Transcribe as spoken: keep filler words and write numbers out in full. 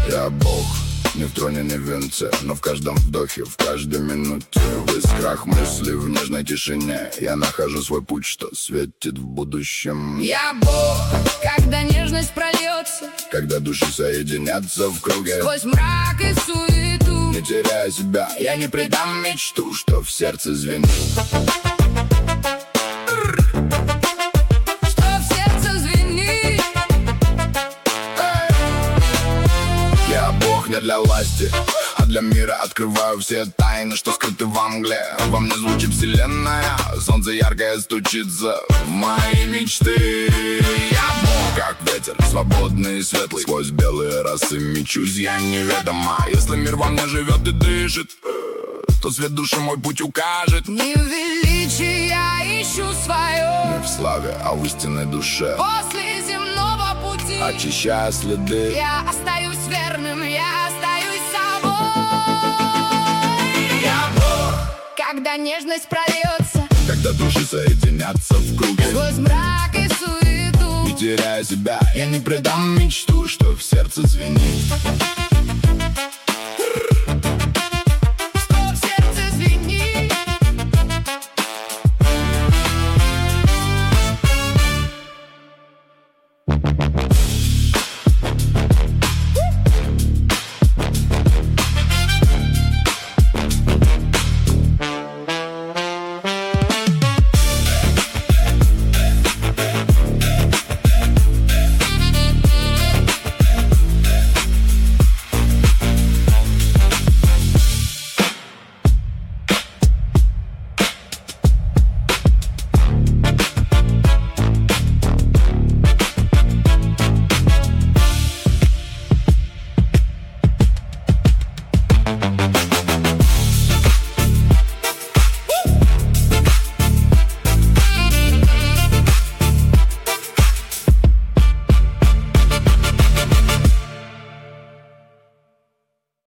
Я Бог, не в троне, не в венце, но в каждом вдохе, в каждой минуте. В искрах мысли, в нежной тишине я нахожу свой путь, что светит в будущем. Я Бог, когда нежность прольется, когда души соединятся в круге, сквозь мрак и суету, не теряя себя, я не предам мечту, что в сердце звенит. Не для власти, а для мира открываю все тайны, что скрыты во мгле. Во мне звучит вселенная, солнце яркое стучится в мои мечты. Я Бог, как ветер, свободный и светлый, сквозь белые росы мечусь я неведомо. Если мир во мне живет и дышит, то свет души мой путь укажет. Не в величии я ищу свое, не в славе, а в истинной душе. После земного пути, очищая следы, я остаюсь верным, я остаюсь собой. Я Бог, когда нежность прольется, когда души соединятся в круге, сквозь мрак и суету, не теряя себя, я не предам мечту, что в сердце